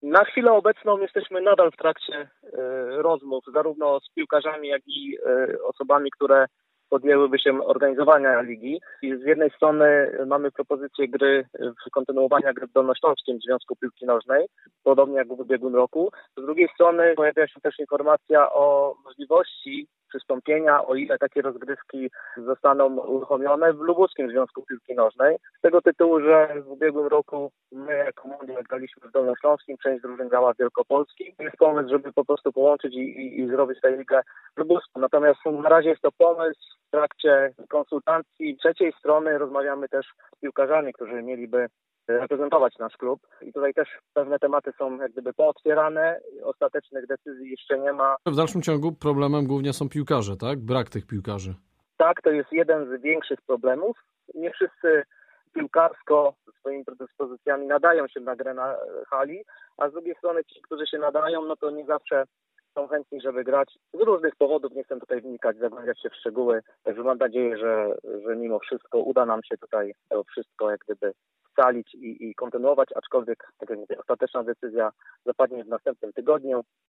Na chwilę obecną jesteśmy nadal w trakcie rozmów zarówno z piłkarzami, jak i osobami, które podjęłyby się organizowania ligi. I z jednej strony mamy propozycję kontynuowania gry w Dolnośląskim Związku Piłki Nożnej, podobnie jak w ubiegłym roku. Z drugiej strony pojawia się też informacja o możliwości przystąpienia, o ile takie rozgrywki zostaną uruchomione, w Lubuskim Związku Piłki Nożnej. Z tego tytułu, że w ubiegłym roku my jako Mundial graliśmy w Dolnośląskim, część drużyn grała w Wielkopolskim. Jest pomysł, żeby po prostu połączyć i zrobić tę ligę w Lubusku. Natomiast na razie jest to pomysł. W trakcie konsultacji trzeciej strony rozmawiamy też z piłkarzami, którzy mieliby reprezentować nasz klub. I tutaj też pewne tematy są jak gdyby pootwierane. Ostatecznych decyzji jeszcze nie ma. W dalszym ciągu problemem głównie są piłkarze, tak? Brak tych piłkarzy. Tak, to jest jeden z większych problemów. Nie wszyscy piłkarsko swoimi predyspozycjami nadają się na grę na hali, a z drugiej strony ci, którzy się nadają, no to nie zawsze są chętni, żeby grać. Z różnych powodów, nie chcę tutaj wnikać, zagłębiać się w szczegóły. Także mam nadzieję, że mimo wszystko uda nam się tutaj to wszystko jak gdyby scalić i kontynuować, aczkolwiek tak jak mówię, ostateczna decyzja zapadnie w następnym tygodniu.